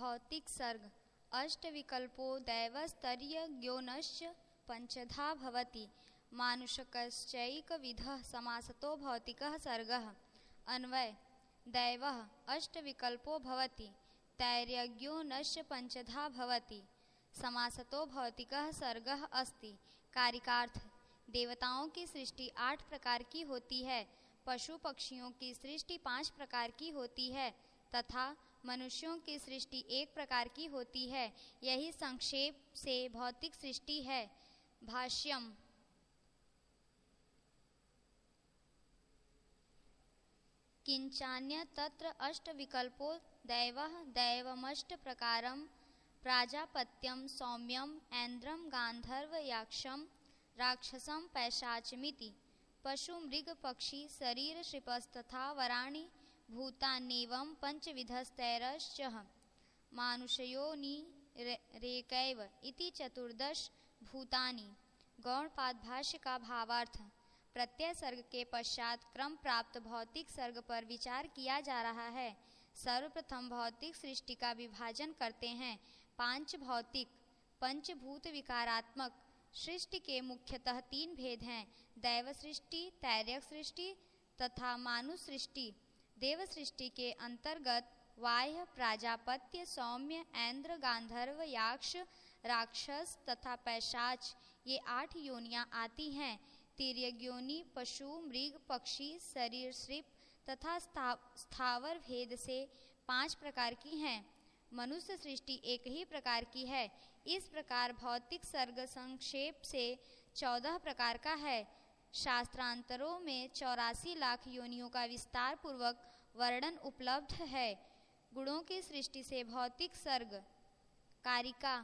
भौतिक सर्ग अष्टविकल्पो दैवस्तर्यज्ञोनश्च पंचधा भवति मानुषकश्चैकविधः समासतो भौतिकः सर्गः। अन्वय दैवः अष्टविकल्पो भवति तैर्यज्ञोनश्च पंचधा भवति समासतो भौतिकः सर्गः अस्ति। कारिकार्थ देवताओं की सृष्टि 8 प्रकार की होती है, पशु पक्षियों की सृष्टि 5 प्रकार की होती है तथा मनुष्यों की सृष्टि 1 प्रकार की होती है। यही संक्षेप से भौतिक सृष्टि है। भाष्यम किंचान्य तत्र अष्टविकल्पो दैवः दैवमष्ट प्रकारं प्राजापत्यं सौम्यं ऐन्द्रं गांधर्व याक्षं राक्षसं पैशाचमिति पशु मृग पक्षी शरीर श्रिपस्तथा वराणि भूतान्येवं पंचविधस्तैरश्च मानुषयोनि रेकैव इति 14 भूतानि। गौणपाद भाष्य का भावार्थ प्रत्यय सर्ग के पश्चात क्रम प्राप्त भौतिक सर्ग पर विचार किया जा रहा है। सर्वप्रथम भौतिक सृष्टि का विभाजन करते हैं। 5 भौतिक पंचभूत विकारात्मक सृष्टि के मुख्यतः 3 भेद हैं, दैव सृष्टि, तैर्यक सृष्टि तथा मानुष सृष्टि। देव सृष्टि के अंतर्गत वाह्य, प्राजापत्य, सौम्य, ऐन्द्र, गांधर्व, याक्ष, राक्षस तथा पैशाच ये 8 योनियां आती हैं। तिर्यग्योनि पशु मृग पक्षी शरीर श्रिप तथा स्थावर भेद से 5 प्रकार की हैं। मनुष्य सृष्टि एक ही प्रकार की है। इस प्रकार भौतिक सर्ग संक्षेप से 14 प्रकार का है। शास्त्रांतरों में 84 लाख योनियों का विस्तार पूर्वक वर्णन उपलब्ध है। गुणों की सृष्टि से भौतिक सर्ग। कारिका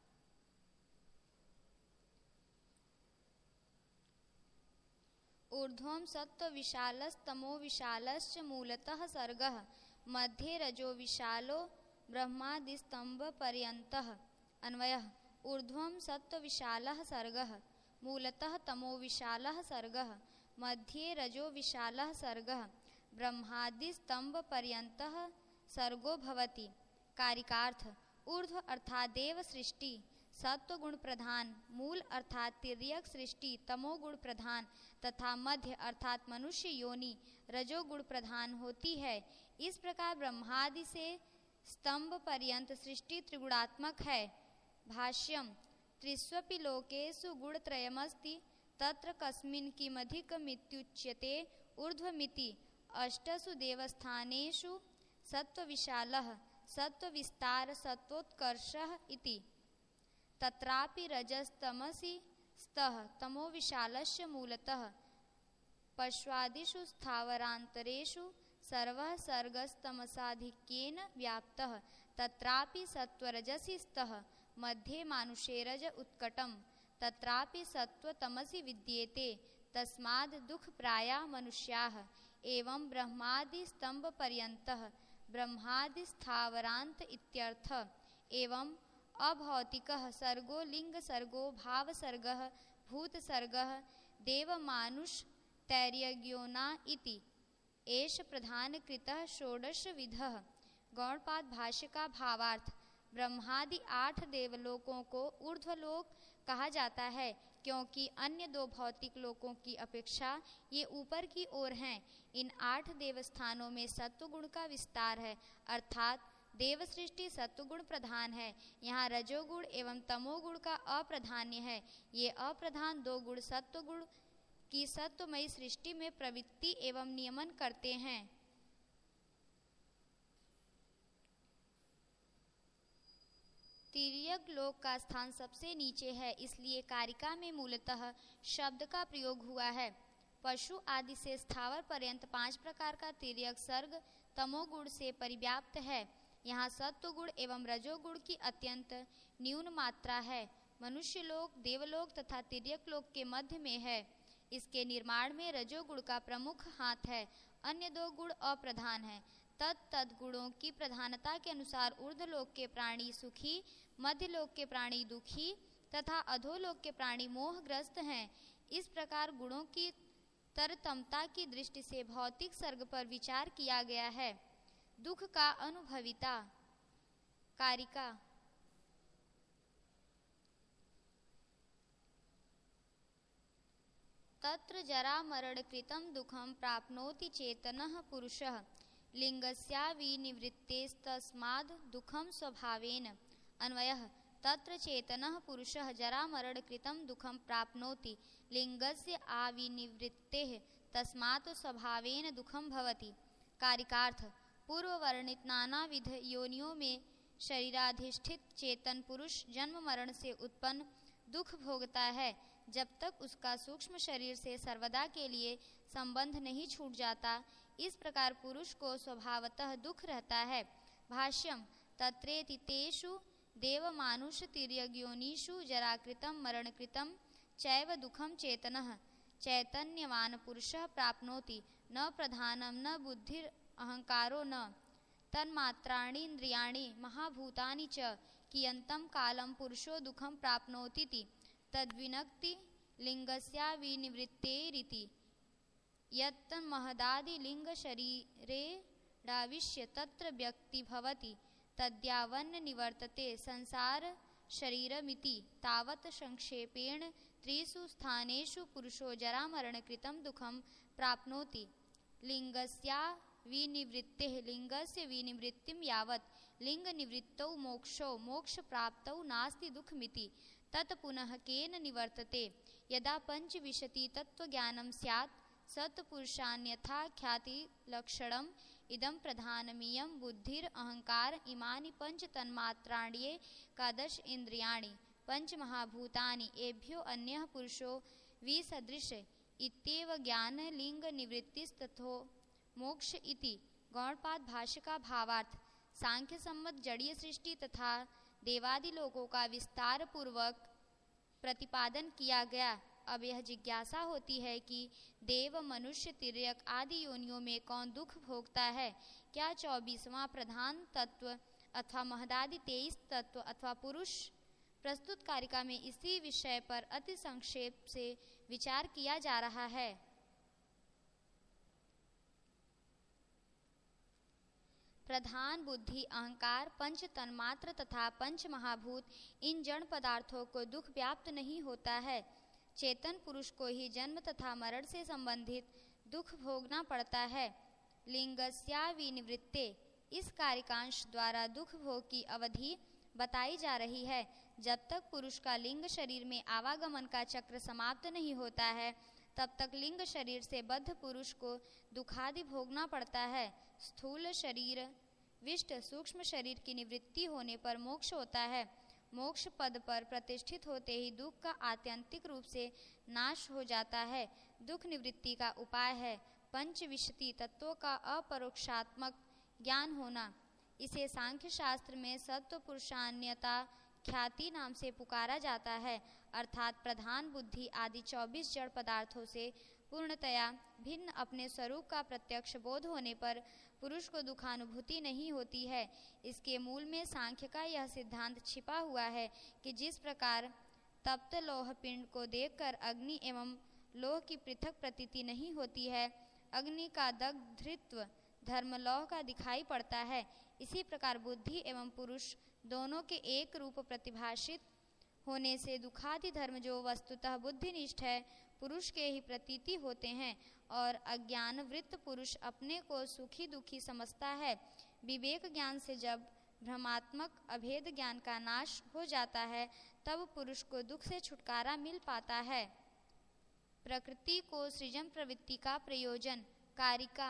ऊर्ध्वं सत्व विशालस्तमो विशालश्च मूलतः सर्गः मध्ये रजो विशालो ब्रह्मादिस्तंभ पर्यन्तः। अन्वयः ऊर्ध्वं सत्व विशालः सर्गः मूलतः तमो विशालः सर्गः मध्ये रजो विशालः सर्गः ब्रह्मादिस्तंभ पर्यन्तः सर्गो भवति। कारिकार्थ ऊर्ध्व अर्थात देव सृष्टि सत्व गुण प्रधान, मूल अर्थात तिर्यक सृष्टि तमोगुण प्रधान तथा मध्य अर्थात मनुष्य योनि रजोगुण प्रधान होती है। इस प्रकार ब्रह्मादि से स्तंभ पर्यंत सृष्टि त्रिगुणात्मक है। भाष्यम त्रिस्वपि लोकेषु गुणत्रयमस्ति तत्र कस्मिन् किमधिकमित्युच्यते ऊर्ध्वमिति अष्टसु देवस्थानेषु सत्वविशालः सत्वविस्तार सत्वोत्कर्षः इति तत्रापि रजस्तमसि स्तः तमो विशालस्य मूलतः पश्वादिषु स्थावरान्तरेषु सर्वः सर्गस्तमसाधिक्येन व्याप्तः तत्रापि सत्वरजसि स्तः मध्ये मानुषे रज उत्कटं तत्रापि सत्वतमसि विद्येते तस्माद् दुःखप्राया मनुष्याः। एवं ब्रह्मादि स्तंभ पर्यन्तः ब्रह्मादि स्थावरांत इत्यर्थ। एवं अभौतिकः सर्गो लिंग सर्गो भाव सर्गः भूत सर्गः देवमानुष तैर्यज्ञोना इति एष प्रधान कृतः 16 विधः। गौणपाद भाष्य का भावार्थ ब्रह्मादि 8 देवलोकों को ऊर्ध्वलोक कहा जाता है क्योंकि अन्य 2 भौतिक लोकों की अपेक्षा ये ऊपर की ओर हैं। इन 8 देवस्थानों में सत्वगुण का विस्तार है अर्थात देव सृष्टि सत्वगुण प्रधान है। यहाँ रजोगुण एवं तमोगुण का अप्रधान्य है। ये अप्रधान 2 गुण सत्वगुण की सत्वमयी सृष्टि में प्रवृत्ति एवं नियमन करते हैं। तिर्यक लोक का स्थान सबसे नीचे है, इसलिए कारिका में मूलतः शब्द का प्रयोग हुआ है। पशु आदि से स्थावर पर्यंत 5 प्रकार का तिर्यक सर्ग तमोगुण से परिव्याप्त है। यहाँ सत्वगुण एवं रजोगुण की अत्यंत न्यून मात्रा है। मनुष्य लोक, देवलोक तथा तिर्यक लोक के मध्य में है। इसके निर्माण में रजोगुण का प्रमुख हाथ है, अन्य 2 गुण अप्रधान है। तद गुणों की प्रधानता के अनुसार ऊर्ध्वलोक के प्राणी सुखी, मध्यलोक के प्राणी दुखी तथा अधोलोक के प्राणी मोहग्रस्त हैं। इस प्रकार गुणों की तरतमता की दृष्टि से भौतिक सर्ग पर विचार किया गया है। दुख का अनुभविता कारिका। तत्र जरामरणकृतं दुःखं प्राप्नोति चेतनः पुरुषः लिङ्गस्याविनिवृत्तेस्तस्माद् दुःखं स्वभावेन। अन्वयः तत्र चेतनः पुरुषः जरामरणकृतं दुःखं प्राप्नोति लिङ्गस्य आविनिवृत्तेः तस्मात् स्वभावेन दुःखं भवति। कारिकार्थ। पूर्ववर्णित नानाविध योनियों में शरीराधिष्ठित चेतन पुरुष जन्म मरण से उत्पन्न दुख भोगता है जब तक उसका सूक्ष्म शरीर से सर्वदा के लिए संबंध नहीं छूट जाता। इस प्रकार पुरुष को स्वभावतः दुख रहता है। भाष्यम। तत्रेति तेषु देवमानुष तिर्यग्योनिषु जराकृतं मरणकृतं चैव दुःखं चेतनः चैतन्यवान पुरुषः प्राप्नोति न प्रधानं न बुद्धिर अहंकारो न तन्मात्राणि इंद्रियाणि महाभूतानि च कियन्तं कालं पुरुषो दुःखं प्राप्नोतीति तद्विनक्ति लिङ्गस्याविनिवृत्तेरिति यत्तन्महदादि लिंग शरीरे डाविष्य तत्र व्यक्ति भवति तद्यावन्न निवर्तते संसार शरीरमिति तावत् संक्षेपेण त्रिषु स्थानेषु पुरुषो जरामरणकृतं दुःखं प्राप्नोति। लिङ्गस्याविनिवृत्तेः लिङ्गस्य विनिवृत्तिं यावत् लिङ्गनिवृत्तौ मोक्षो मोक्षप्राप्तौ नास्ति दुःखमिति तत् पुनः केन निवर्तते। यदा पंचविंशति तत्त्वज्ञानं स्यात् सत्पुरुषान्यथा ख्याति लक्षणम् इदं प्रधानमियं बुद्धिर अहंकार इमानि पंच तन्मात्राण्येकादश इंद्रियाणि पंच महाभूतानि एभ्यो अन्यः पुरुषो विसदृश इत्येव ज्ञान लिंग निवृत्तिस्तथो मोक्ष इति। गौड़पाद भाष्य का भावार्थ। सांख्य सम्मत जड़ीय सृष्टि तथा देवादि लोकों का विस्तार पूर्वक प्रतिपादन किया गया। अब यह जिज्ञासा होती है कि देव मनुष्य तिर्यक आदि योनियों में कौन दुख भोगता है। क्या 24वां प्रधान तत्व अथवा महदादि 23 तत्व अथवा पुरुष। प्रस्तुत कारिका में इसी विषय पर अति संक्षेप से विचार किया जा रहा है। प्रधान बुद्धि अहंकार पंच तन्मात्र तथा पंच महाभूत इन जड़ पदार्थों को दुख व्याप्त नहीं होता है। चेतन पुरुष को ही जन्म तथा मरण से संबंधित दुख भोगना पड़ता है। लिंगस्याविनिवृत्ते इस कारिकांश द्वारा दुख भोग की अवधि बताई जा रही है। जब तक पुरुष का लिंग शरीर में आवागमन का चक्र समाप्त नहीं होता है तब तक लिंग शरीर से बद्ध पुरुष को दुखादि भोगना पड़ता है। स्थूल शरीर विष्ट सूक्ष्म शरीर की निवृत्ति होने पर मोक्ष होता है। मोक्ष पद पर प्रतिष्ठित होते ही दुख का आत्यंतिक रूप से नाश हो जाता है। दुख निवृत्ति का उपाय है पंचविंशति तत्वों का अपरोक्षात्मक ज्ञान होना। इसे सांख्य शास्त्र में सत्व पुरुषान्यता ख्याति नाम से पुकारा जाता है। अर्थात प्रधान बुद्धि आदि 24 जड़ पदार्थों से पूर्णतया भिन्न अपने स्वरूप का प्रत्यक्ष बोध होने पर पुरुष को दुखानुभूति नहीं होती है। इसके मूल में सांख्य का यह सिद्धांत छिपा हुआ है कि जिस प्रकार तप्त लोह पिंड को देखकर अग्नि एवं लोह की पृथक प्रतीति नहीं होती है, अग्नि का दग्धृत्व धर्मलोह का दिखाई पड़ता है, इसी प्रकार बुद्धि एवं पुरुष दोनों के एक रूप प्रतिभाषित होने से दुखादि धर्म जो वस्तुतः बुद्धिनिष्ठ है पुरुष के ही प्रतीति होते हैं और अज्ञान वृत्त पुरुष अपने को सुखी दुखी समझता है। विवेक ज्ञान से जब भ्रमात्मक अभेद ज्ञान का नाश हो जाता है तब पुरुष को दुख से छुटकारा मिल पाता है। प्रकृति को सृजन प्रवृत्ति का प्रयोजन। कारिका।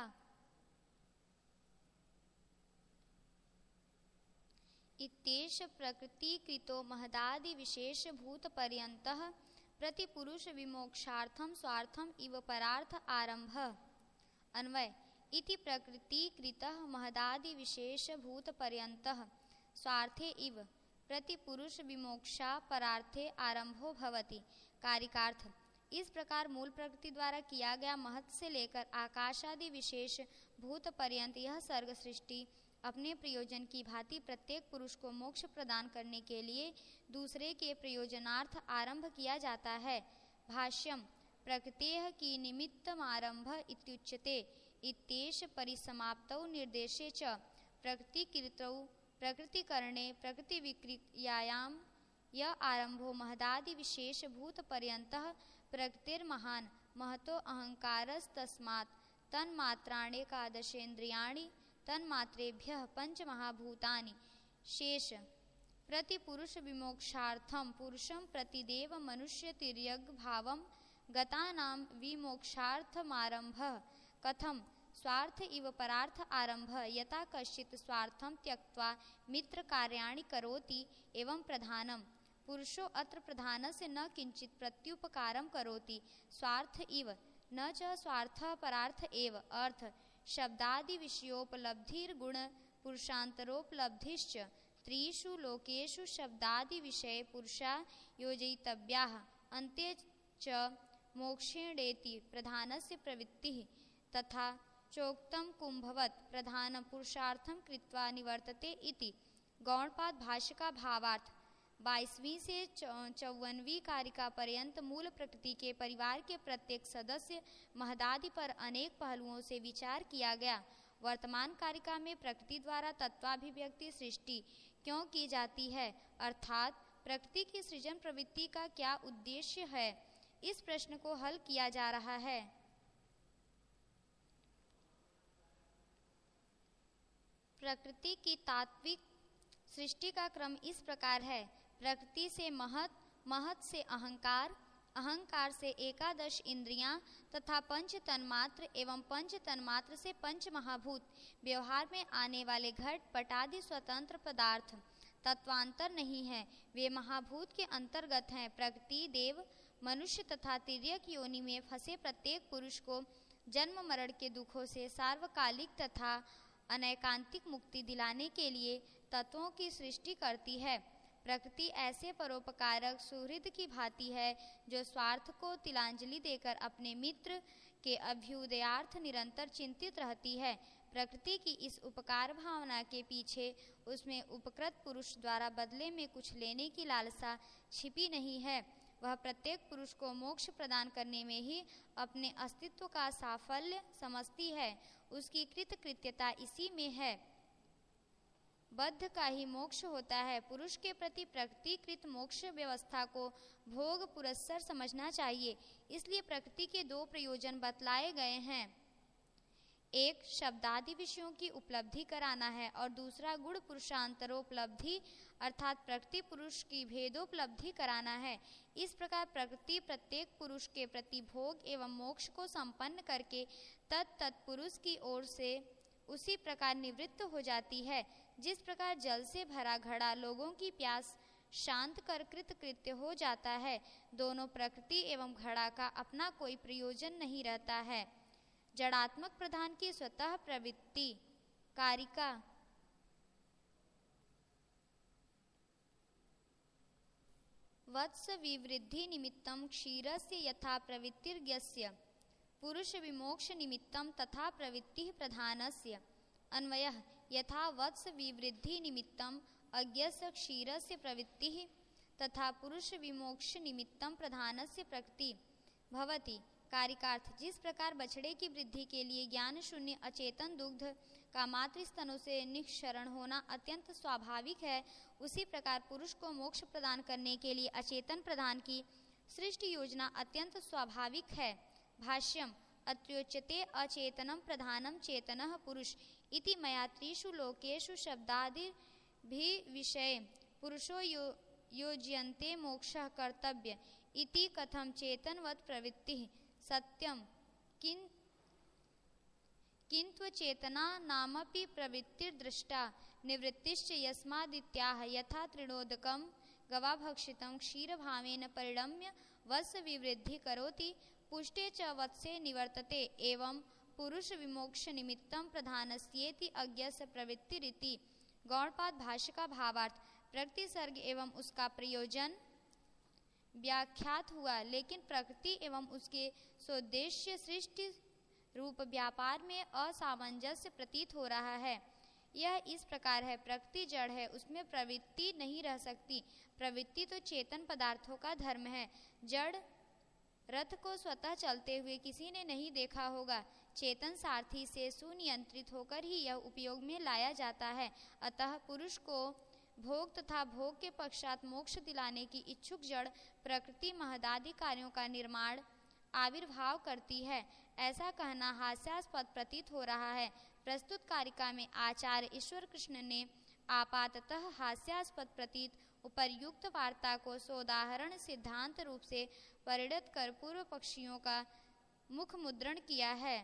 इत्येष प्रकृतिकृतो महदादि विशेष भूत पर्यन्तः प्रतिपुरुष विमोक्षार्थम स्वार्थम इव परार्थ आरंभ। अन्वय। इति प्रकृतिकृतः महदादि विशेष भूत पर्यन्तः स्वार्थे इव प्रतिपुरुष विमोक्षा परार्थे आरंभो भवति। कारिकार्थ। इस प्रकार मूल प्रकृति द्वारा किया गया महत् से लेकर आकाश आदि विशेष भूत पर्यंत यह सर्ग सृष्टि अपने प्रयोजन की भांति प्रत्येक पुरुष को मोक्ष प्रदान करने के लिए दूसरे के प्रयोजनार्थ आरंभ किया जाता है। भाष्यम। प्रकृतेः की निमित्तमारंभ इत्युच्यते इत्येष परिसमाप्तौ निर्देशे च प्रकृतिकृतौ प्रकृति करणे प्रकृति विक्रियायां यः आरंभो महदादि विशेष भूत पर्यंतः प्रकृतिर्महान् महतो अहंकारस्तस्मात् तन्मात्राणेकादशेन्द्रियाणि तन्मात्रेभ्यः पंचमहाभूतानि शेष प्रतिपुरुष विमोक्षार्थं पुरुषं प्रतिदेव मनुष्य तिर्यग् भावं गतानां विमोक्षार्थमारंभः कथं स्वार्थ इव परार्थ आरंभः यथा कश्चित् स्वार्थं त्यक्त्वा मित्र कार्याणि करोति एवं प्रधानं पुरुषो अत्र प्रधानस्य न किंचित् प्रत्युपकारं करोति स्वार्थ इव न च स्वार्थः परार्थ एव अर्थ शब्दादि विषयोपलब्धिर्गुण पुरुषान्तरोपलब्धिश्च त्रिषु लोकेषु शब्दादि विषये पुरुषा योजयितव्याः अन्ते च मोक्षेणेति प्रधानस्य प्रवृत्तिः तथा चोक्तं कुंभवत् प्रधानं पुरुषार्थं कृत्वा निवर्तते इति। गौड़पाद भाष्य का भावार्थ 22वीं से 54वीं कारिका पर्यंत मूल प्रकृति के परिवार के प्रत्येक सदस्य महदादि पर अनेक पहलुओं से विचार किया गया। वर्तमान कारिका में प्रकृति द्वारा तत्वाभिव्यक्ति सृष्टि क्यों की जाती है अर्थात प्रकृति की सृजन प्रवृत्ति का क्या उद्देश्य है, इस प्रश्न को हल किया जा रहा है। प्रकृति की तात्विक सृष्टि का क्रम इस प्रकार है। प्रकृति से महत, महत से अहंकार, अहंकार से एकादश इंद्रियां तथा पंच तन्मात्र एवं पंच तन्मात्र से पंच महाभूत, व्यवहार में आने वाले घट पटादि स्वतंत्र पदार्थ तत्वांतर नहीं है, वे महाभूत के अंतर्गत हैं। प्रकृति देव मनुष्य तथा तिर्यक योनि में फंसे प्रत्येक पुरुष को जन्म मरण के दुखों से सार्वकालिक तथा अनैकांतिक मुक्ति दिलाने के लिए तत्वों की सृष्टि करती है। प्रकृति ऐसे परोपकारक सुहृद की भांति है जो स्वार्थ को तिलांजलि देकर अपने मित्र के अभ्युदयार्थ निरंतर चिंतित रहती है। प्रकृति की इस उपकार भावना के पीछे उसमें उपकृत पुरुष द्वारा बदले में कुछ लेने की लालसा छिपी नहीं है। वह प्रत्येक पुरुष को मोक्ष प्रदान करने में ही अपने अस्तित्व का साफल्य समझती है। उसकी कृतकृत्यता इसी में है। बद्ध का ही मोक्ष होता है। पुरुष के प्रति प्रकृतिकृत मोक्ष व्यवस्था को भोग पुरस्सर समझना चाहिए। इसलिए प्रकृति के दो प्रयोजन बतलाए गए हैं। एक शब्दादि विषयों की उपलब्धि कराना है और दूसरा गुण पुरुषांतरोपलब्धि अर्थात प्रकृति पुरुष की भेदोपलब्धि कराना है। इस प्रकार प्रकृति प्रत्येक पुरुष के प्रति भोग एवं मोक्ष को संपन्न करके तत्पुरुष की ओर से उसी प्रकार निवृत्त हो जाती है जिस प्रकार जल से भरा घड़ा लोगों की प्यास शांत कर कृतकृत्य हो जाता है। दोनों प्रकृति एवं घड़ा का अपना कोई प्रयोजन नहीं रहता है। जड़ात्मक प्रधान की स्वतः प्रवृत्ति कारिका वत्स विवृद्धि निमित्तं क्षीरस्य यथा प्रवृत्तिर्ज्ञस्य पुरुष विमोक्ष निमित्तं तथा प्रवृत्तिः प्रधानस्य अन्वयः यथा वत्स विवृद्धि निमित्तं अज्ञस्य क्षीरस्य प्रवृत्तिः तथा पुरुष विमोक्ष निमित्तं प्रधानस्य प्रकृति भवति। कारिकार्थ जिस प्रकार बछड़े की वृद्धि के लिए ज्ञान शून्य अचेतन दुग्ध का मातृ स्तनों से निःसरण होना अत्यंत स्वाभाविक है, उसी प्रकार पुरुष को मोक्ष प्रदान करने के लिए अचेतन प्रधान की सृष्टि योजना अत्यंत स्वाभाविक है। भाष्यम अत्रोच्यते अचेतनम प्रधानम चेतनः पुरुष इति मया त्रिषु लोकेषु शब्दादिर्भि विषये पुरुषो योज्यन्ते मोक्षः कर्तव्य इति कथम चेतनवत् प्रवृत्तिः सत्यम किंत्व चेतना नामपि प्रवृत्तिर्दृष्टा निवृत्तिश्च यस्मादित्याह यथा तृणोदकं गवाभक्षितं क्षीरभावेन परिणम्य वत्स विवृद्धि करोति पुष्टे च वत्से निवर्तते एवं पुरुष विमोक्ष निमित्तं प्रधानस्येति अज्ञस्य प्रवृत्तिरिति। गौड़पाद भाष्य का भावार्थ प्रकृति सर्ग एवं उसका प्रयोजन व्याख्यात हुआ, लेकिन प्रकृति एवं उसके सोद्देश्य सृष्टि रूप व्यापार में असामंजस्य प्रतीत हो रहा है। यह इस प्रकार है, प्रकृति जड़ है, उसमें प्रवृत्ति नहीं रह सकती। प्रवृत्ति तो चेतन पदार्थों का धर्म है। जड़ रथ को स्वतः चलते हुए किसी ने नहीं देखा होगा। चेतन सारथी से सुनियंत्रित होकर ही यह उपयोग में लाया जाता है। अतः पुरुष को भोग तथा भोग के पश्चात मोक्ष दिलाने की इच्छुक जड़ प्रकृति महदादि कार्यों का निर्माण आविर्भाव करती है। ऐसा कहना हास्यास्पद प्रतीत हो रहा है। प्रस्तुत कारिका में आचार्य ईश्वर कृष्ण ने आपाततः हास्यास्पद प्रतीत उपर्युक्त वार्ता को सोदाहरण सिद्धांत रूप से परिणत कर पूर्व पक्षियों का मुख मुद्रण किया है।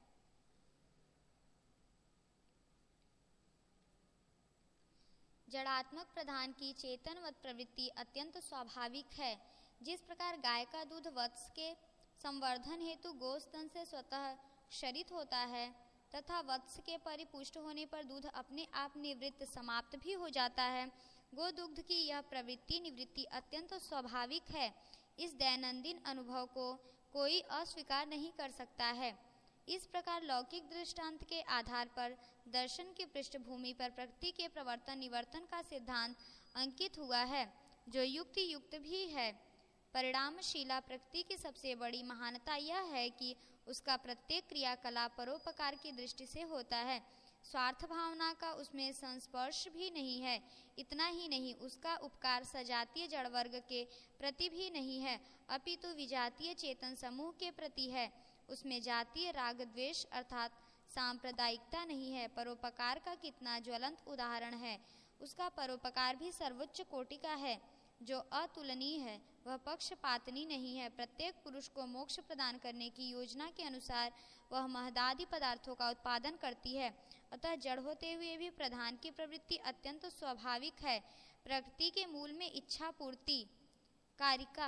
जड़ात्मक प्रधान की चेतनवत प्रवृत्ति अत्यंत स्वाभाविक है। जिस प्रकार गाय का दूध वत्स के संवर्धन हेतु गोस्तन से स्वतः क्षरित होता है तथा वत्स के परिपुष्ट होने पर दूध अपने आप निवृत्त समाप्त भी हो जाता है, गोदुग्ध की यह प्रवृत्ति निवृत्ति अत्यंत स्वाभाविक है। इस दैनंदिन अनुभव को कोई अस्वीकार नहीं कर सकता है। इस प्रकार लौकिक दृष्टांत के आधार पर दर्शन की पृष्ठभूमि पर प्रकृति के प्रवर्तन निवर्तन का सिद्धांत अंकित हुआ है, जो युक्ति युक्त भी है। परिणामशीला प्रकृति की सबसे बड़ी महानता यह है कि उसका प्रत्येक क्रियाकलाप परोपकार की दृष्टि से होता है। स्वार्थ भावना का उसमें संस्पर्श भी नहीं है। इतना ही नहीं, उसका उपकार सजातीय जड़ वर्ग के प्रति भी नहीं है, अपितु विजातीय चेतन समूह के प्रति है। उसमें जातीय राग द्वेष अर्थात सांप्रदायिकता नहीं है। परोपकार का कितना ज्वलंत उदाहरण है। उसका परोपकार भी सर्वोच्च कोटि का है, जो अतुलनीय है। वह पक्षपातनी नहीं है। प्रत्येक पुरुष को मोक्ष प्रदान करने की योजना के अनुसार वह महदादि पदार्थों का उत्पादन करती है। अतः जड़ होते हुए भी प्रधान की प्रवृत्ति अत्यंत स्वाभाविक है। प्रकृति के मूल में इच्छा पूर्ति कारिका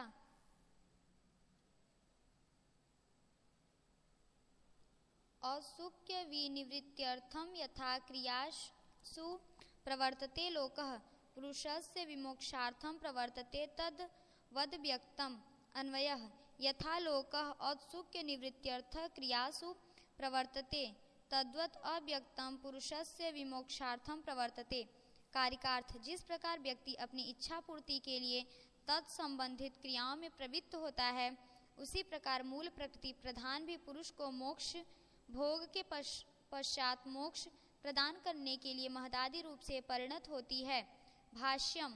औत्सुक्य विनिवृत्त्यर्थम यथा क्रियासु प्रवर्तते लोकः पुरुषस्य विमोक्षार्थम प्रवर्तते तद वद व्यक्तम अन्वयः यथा लोकः औत्सुक्य निवृत्त्यर्थ क्रियासु प्रवर्तते तद्वत् अव्यक्तम पुरुषस्य विमोक्षार्थम प्रवर्तते। कारिकार्थ, जिस प्रकार व्यक्ति अपनी इच्छा पूर्ति के लिए तत्संबंधित क्रियाओं में प्रवृत्त होता है, उसी प्रकार मूल प्रकृति प्रधान भी पुरुष को मोक्ष भोग के पश्चात मोक्ष प्रदान करने के लिए महदादि रूप से परिणत होती है। भाष्यम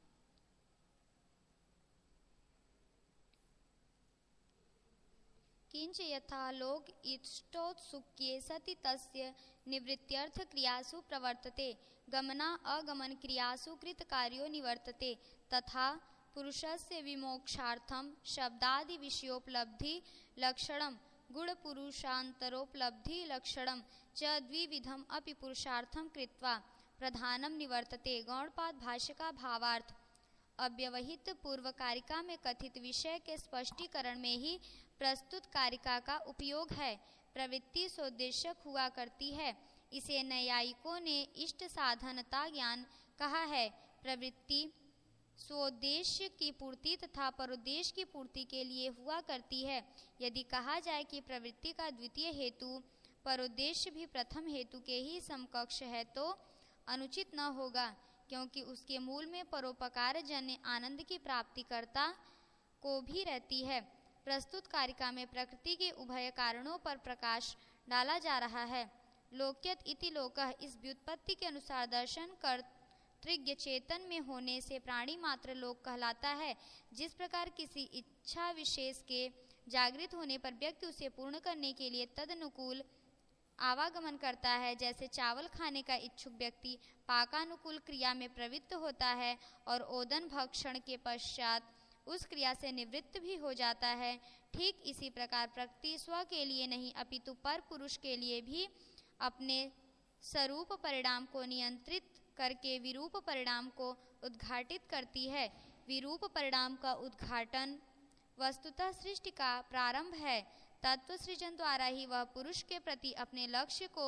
किंच यथा लोक इष्टोत्सुक्ये सति तस्य निवृत्त्यर्थ क्रियासु प्रवर्तते गमना अगमन क्रियासु कृत कार्यो निवर्तते तथा पुरुषस्य विमोक्षार्थम शब्दादि विषयोपलब्धि लक्षणम गुण पुरुषांतरोपलब्धि लक्षणम च द्विविधम अपि पुरुषार्थम कृत्वा प्रधानम निवर्तते। गौड़पाद भाष्य का भावार्थ। अव्यवहित पूर्व कारिका में कथित विषय के स्पष्टीकरण में ही प्रस्तुत कारिका का उपयोग है। प्रवृत्ति सोद्देश्यक हुआ करती है। इसे न्यायिकों ने इष्ट साधनता ज्ञान कहा है। प्रवृत्ति स्वोद्देश्य की पूर्ति तथा परोद्देश्य की पूर्ति के लिए हुआ करती है। यदि कहा जाए कि प्रवृत्ति का द्वितीय हेतु परोद्देश्य भी प्रथम हेतु के ही समकक्ष है तो अनुचित न होगा, क्योंकि उसके मूल में परोपकार जन्य आनंद की प्राप्तिकर्ता को भी रहती है। प्रस्तुत कारिका में प्रकृति के उभय कारणों पर प्रकाश डाला जा रहा है। लोक्यत इति लोकः इस व्युत्पत्ति के अनुसार दर्शन कर्तृज्ञ चेतन में होने से प्राणी मात्र लोक कहलाता है। जिस प्रकार किसी इच्छा विशेष के जागृत होने पर व्यक्ति उसे पूर्ण करने के लिए तदनुकूल आवागमन करता है, जैसे चावल खाने का इच्छुक व्यक्ति पाकानुकूल क्रिया में प्रवृत्त होता है और ओदन भक्षण के पश्चात उस क्रिया से निवृत्त भी हो जाता है, ठीक इसी प्रकार प्रकृति स्व के लिए नहीं अपितु पर पुरुष के लिए भी अपने स्वरूप परिणाम को नियंत्रित करके विरूप परिणाम को उद्घाटित करती है। विरूप परिणाम का उद्घाटन वस्तुतः सृष्टि का प्रारंभ है। तत्व सृजन द्वारा ही वह पुरुष के प्रति अपने लक्ष्य को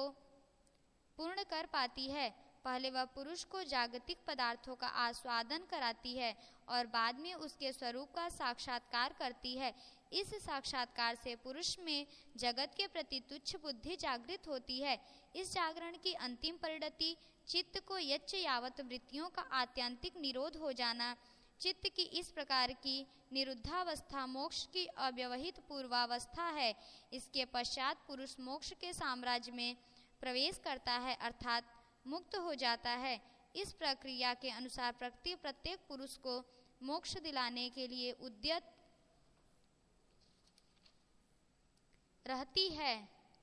पूर्ण कर पाती है। पहले वह पुरुष को जागतिक पदार्थों का आस्वादन कराती है और बाद में उसके स्वरूप का साक्षात्कार करती है। इस साक्षात्कार से पुरुष में जगत के प्रति तुच्छ बुद्धि जागृत होती है। इस जागरण की अंतिम परिणति चित्त को यच्च यावत वृत्तियों का आत्यंतिक निरोध हो जाना, चित्त की इस प्रकार की निरुद्धावस्था मोक्ष की अव्यवहित पूर्वावस्था है। इसके पश्चात पुरुष मोक्ष के साम्राज्य में प्रवेश करता है अर्थात मुक्त हो जाता है। इस प्रक्रिया के अनुसार प्रकृति प्रत्येक पुरुष को मोक्ष दिलाने के लिए उद्यत रहती है।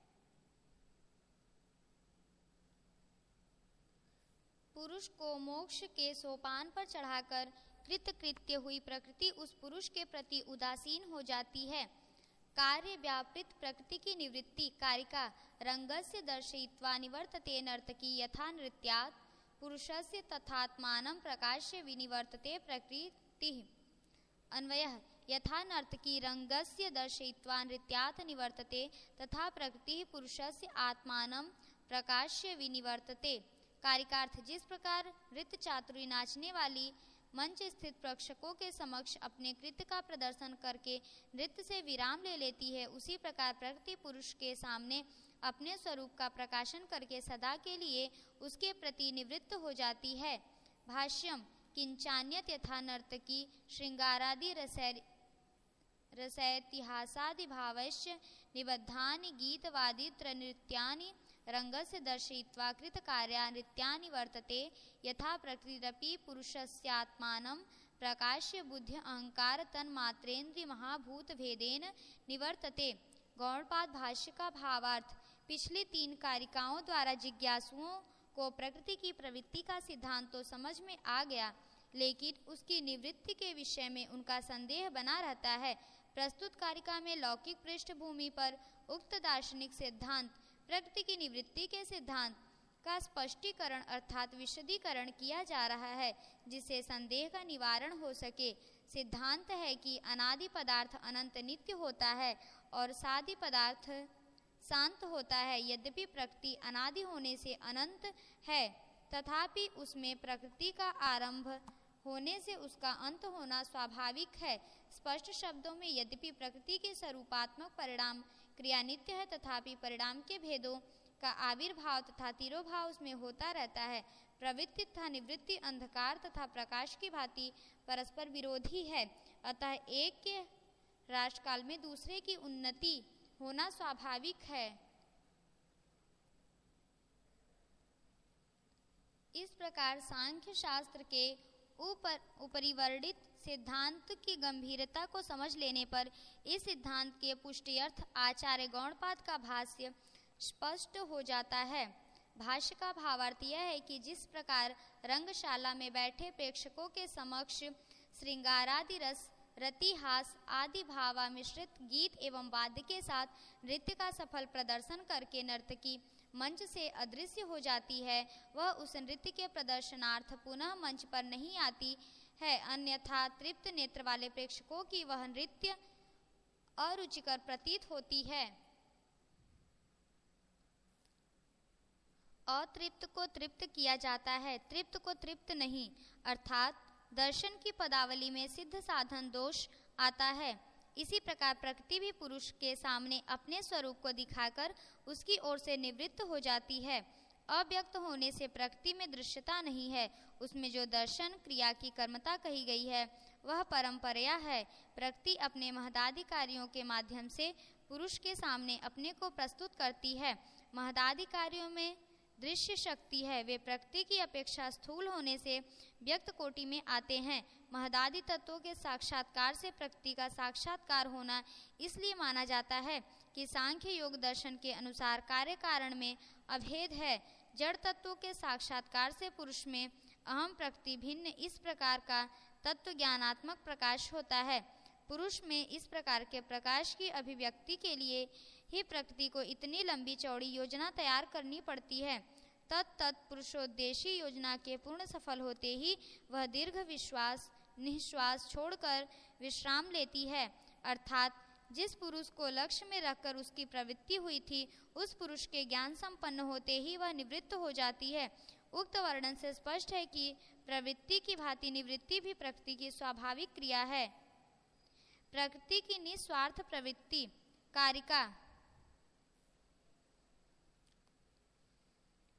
पुरुष को मोक्ष के सोपान पर चढ़ाकर कृतकृत्य हुई प्रकृति उस पुरुष के प्रति उदासीन हो जाती है। कार्य व्यापृत प्रकृति की निवृत्ति कारिका रंगस्य दर्शयित्वा निवर्तते नर्तकी यथा नृत्यात् पुरुषस्य तथात्मानं प्रकाश्य विनिवर्तते प्रकृतिः। अन्वयः यथा नर्तकी रंगस्य दर्शयित्वा नृत्यात् निवर्तते तथा प्रकृतिः पुरुषस्य आत्मानं प्रकाश्य विनिवर्तते। कारिकार्थ जिस प्रकार नृत्य चातुरी नाचने वाली मंच स्थित प्रेक्षकों के समक्ष अपने कृत्य का प्रदर्शन करके नृत्य से विराम ले लेती है, उसी प्रकार प्रकृति पुरुष के सामने अपने स्वरूप का प्रकाशन करके सदा के लिए उसके प्रति निवृत्त हो जाती है। भाष्यम किंचान्यत यथा नर्तकी श्रृंगारादि रसैतिहासादि भावश्च निबद्धानि गीतवादित्र नृत्यानि रंगस्य दर्शयित्वा कृतकार्या नृत्यानि वर्तते यथा प्रकृतिरपि पुरुषस्यात्मानं प्रकाश्य बुद्धि अहंकार तन्मात्रेन्द्रिय महाभूत भेदेन निवर्तते। गौड़पाद भाष्य का भावार्थ पिछली 3 कारिकाओं द्वारा जिज्ञासुओं को प्रकृति की प्रवृत्ति का सिद्धांत तो समझ में आ गया, लेकिन उसकी निवृत्ति के विषय में उनका संदेह बना रहता है। प्रस्तुत कारिका में लौकिक पृष्ठभूमि पर उक्त दार्शनिक सिद्धांत प्रकृति की निवृत्ति के सिद्धांत का स्पष्टीकरण अर्थात विशदीकरण किया जा रहा है, जिससे संदेह का निवारण हो सके। सिद्धांत है कि अनादि पदार्थ अनंत नित्य होता है और सादि पदार्थ शांत होता है। यद्यपि प्रकृति अनादि होने से अनंत है, तथापि उसमें प्रकृति का आरंभ होने से उसका अंत होना स्वाभाविक है। स्पष्ट शब्दों में यद्यपि प्रकृति के स्वरूपात्मक परिणाम क्रिया नित्य है, तथापि परिणाम के भेदों का आविर्भाव तथा तिरोभाव उसमें होता रहता है। प्रवृत्ति तथा निवृत्ति अंधकार तथा प्रकाश की भांति परस्पर विरोधी है, अतः एक के राष्ट्रकाल में दूसरे की उन्नति होना स्वाभाविक है। इस प्रकार सांख्य शास्त्र के उपरिवर्णित सिद्धांत की गंभीरता को समझ लेने पर इस सिद्धांत के पुष्टियर्थ आचार्य गौड़पाद का भाष्य स्पष्ट हो जाता है। भाष्य का भावार्थ यह है कि जिस प्रकार रंगशाला में बैठे प्रेक्षकों के समक्ष श्रृंगारादि रस रतिहास आदि भावा मिश्रित गीत एवं वाद्य के साथ नृत्य का सफल प्रदर्शन करके नर्तकी मंच से अदृश्य हो जाती है, वह उस नृत्य के प्रदर्शनार्थ पुनः मंच पर नहीं आती है। अन्यथा तृप्त नेत्र वाले प्रेक्षकों की वह नृत्य अरुचिकर प्रतीत होती है। अतृप्त को तृप्त किया जाता है, तृप्त को तृप्त नहीं, अर्थात दर्शन की पदावली में सिद्ध साधन दोष आता है। इसी प्रकार प्रकृति भी पुरुष के सामने अपने स्वरूप को दिखाकर उसकी ओर से निवृत्त हो जाती है। अव्यक्त होने से प्रकृति में दृश्यता नहीं है, उसमें जो दर्शन क्रिया की कर्मता कही गई है वह परंपरा है। प्रकृति अपने महदादि कार्यों के माध्यम से पुरुष के सामने अपने को प्रस्तुत करती है। महदादि कार्यों में दृश्य शक्ति है, वे प्रकृति की अपेक्षा स्थूल होने से व्यक्त कोटि में आते हैं। महदादि तत्वों के साक्षात्कार से प्रकृति का साक्षात्कार होना इसलिए माना जाता है कि सांख्य योग दर्शन के अनुसार कार्य कारण में अभेद है। जड़ तत्वों के साक्षात्कार से पुरुष में अहम प्रकृति भिन्न इस प्रकार का तत्व ज्ञानात्मक प्रकाश होता है। पुरुष में इस प्रकार के प्रकाश की अभिव्यक्ति के लिए ही प्रकृति को इतनी लंबी चौड़ी योजना तैयार करनी पड़ती है। तत्त पुरुषोद्देशी योजना के पूर्ण सफल होते ही वह दीर्घ विश्वास निश्वास छोड़कर विश्राम लेती है, अर्थात जिस पुरुष को लक्ष्य में रखकर उसकी प्रवृत्ति हुई थी उस पुरुष के ज्ञान संपन्न होते ही वह निवृत्त हो जाती है। उक्त वर्णन से स्पष्ट है कि प्रवृत्ति की भांति निवृत्ति भी प्रकृति की स्वाभाविक क्रिया है। प्रकृति की निस्वार्थ प्रवृत्ति कारिका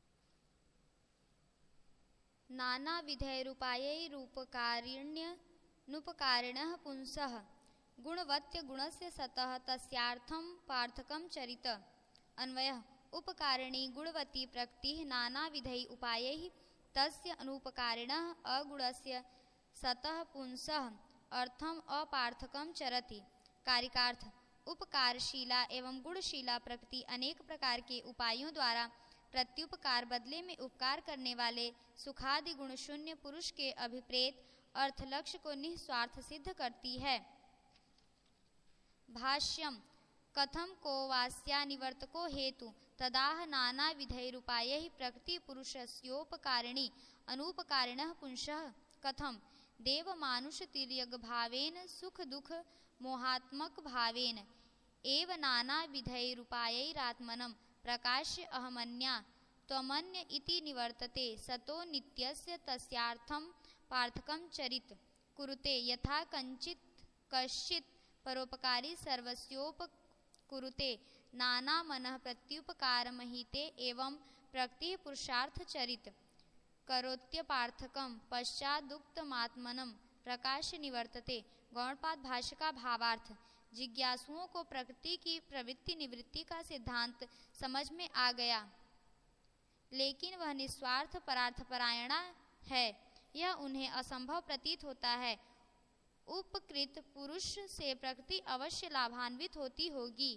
नाना विधेय रूपायै रूपकारिण्य नुपकारिणः पुंसः गुणवत्य गुणस्य सतः तस्यार्थं पार्थकं चरित। अन्वयः उपकारिणी गुणवती प्रकृतिः नानाविधैः उपायैः तस्य अनुपकारिणः अगुणस्य सतः पुंसः अर्थम अपार्थकम चरति। कारिकार्थ उपकारशीला एवं गुणशीला प्रकृति अनेक प्रकार के उपायों द्वारा प्रत्युपकार बदले में उपकार करने वाले सुखादि गुण शून्य पुरुष के अभिप्रेत अर्थ लक्ष्य को निस्वार्थ सिद्ध करती है। भाष्यम कथम को वास्या निवर्तको हेतु तदाह नाना विधैरुपायैः प्रकृति पुरुषस्योपकारिणी अनुपकारिणः पुंसः कथम देव मानुष तिर्यग भावेन सुख दुख मोहात्मक भावेन एव नाना विधैरुपायैरात्मनं प्रकाश्य अहमन्या त्वमन्य इति निवर्तते सतो नित्यस्य तस्यार्थं पार्थकं चरित कुरुते यथा कंचित कश्चित परोपकारी सर्वस्योपकुरुते नाना मनः प्रत्युपकारमहिते एवं प्रकृति पुरुषार्थ चरित करोत्यपार्थकम पश्चादुक्तमात्मनं प्रकाश निवर्तते। गौड़पाद भाष्य का भावार्थ जिज्ञासुओं को प्रकृति की प्रवृत्ति निवृत्ति का सिद्धांत समझ में आ गया, लेकिन वह निस्वार्थ परार्थपरायणा है, यह उन्हें असंभव प्रतीत होता है। उपकृत पुरुष से प्रकृति अवश्य लाभान्वित होती होगी।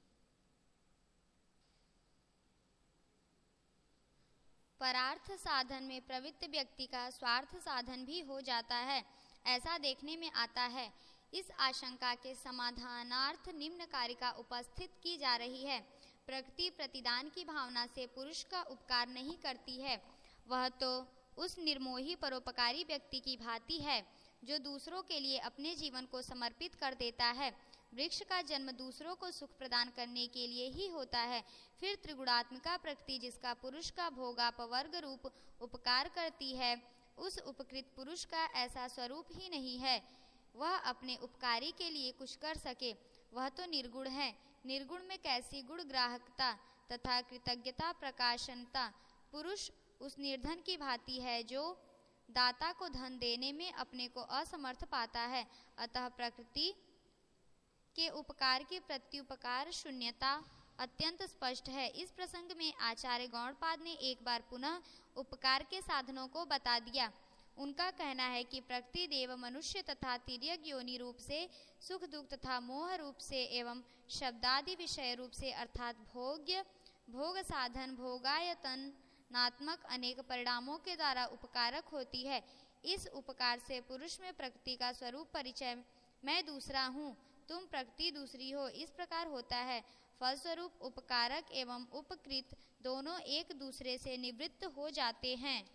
परार्थ साधन में प्रवृत्त व्यक्ति का स्वार्थ साधन भी हो जाता है, ऐसा देखने में आता है। इस आशंका के समाधानार्थ निम्न कारिका उपस्थित की जा रही है। प्रकृति प्रतिदान की भावना से पुरुष का उपकार नहीं करती है, वह तो उस निर्मोही परोपकारी व्यक्ति की भांति है जो दूसरों के लिए अपने जीवन को समर्पित कर देता है। वृक्ष का जन्म दूसरों को सुख प्रदान करने के लिए ही होता है। फिर त्रिगुणात्मिका प्रकृति जिसका पुरुष का भोगापवर्ग रूप उपकार करती है, उस उपकृत पुरुष का ऐसा स्वरूप ही नहीं है वह अपने उपकारी के लिए कुछ कर सके। वह तो निर्गुण है। निर्गुण में कैसी गुण ग्राहकता तथा कृतज्ञता प्रकाशनता। पुरुष उस निर्धन की भांति है जो दाता को धन देने में अपने को असमर्थ पाता है। अतः प्रकृति के उपकार की प्रत्युपकार शून्यता अत्यंत स्पष्ट है। इस प्रसंग में आचार्य गौड़पाद ने एक बार पुनः उपकार के साधनों को बता दिया। उनका कहना है कि प्रकृति देव मनुष्य तथा तिर्यक योनि रूप से सुख दुख तथा मोह रूप से एवं शब्दादि विषय रूप से अर्थात भोग्य भोग साधन भोगायतनात्मक अनेक परिणामों के द्वारा उपकारक होती है। इस उपकार से पुरुष में प्रकृति का स्वरूप परिचय मैं दूसरा हूँ, तुम प्रकृति दूसरी हो, इस प्रकार होता है। फलस्वरूप उपकारक एवं उपकृत दोनों एक दूसरे से निवृत्त हो जाते हैं।